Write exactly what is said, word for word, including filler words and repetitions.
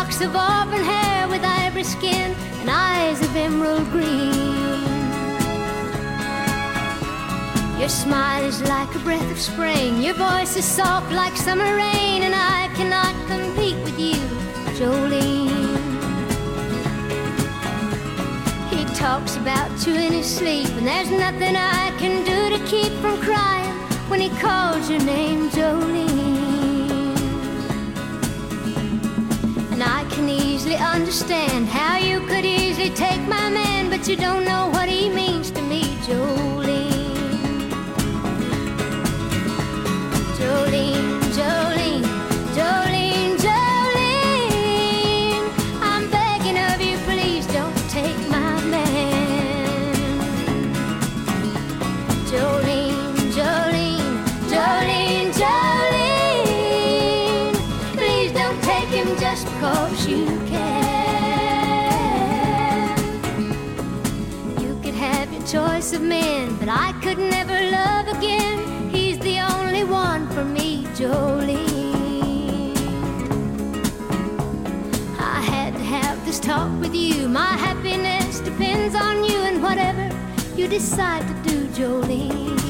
locks of auburn hair with ivory skin and eyes of emerald green. Your smile is like a breath of spring, your voice is soft like summer rain, and I cannot compete with you, Jolene. He talks about you in his sleep, and there's nothing I can do to keep from crying when he calls your name, Jolene. And I can easily understand how you could easily take my man, but you don't know what he means to me, Jolene. Jolene, Jolene, Jolene, Jolene, I'm begging of you, please don't take my man. Jolene, Jolene, Jolene, Jolene, please don't take him just because you can. You could have your choice of men, but I could never love again. He's the only one for me, Jolene. I had to have this talk with you. My happiness depends on you, and whatever you decide to do, Jolene.